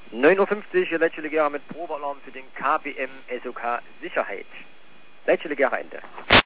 9:50 Uhr, letzte Legere mit Probealarm für den KBM SOK Sicherheit. Letzte Legere Ende.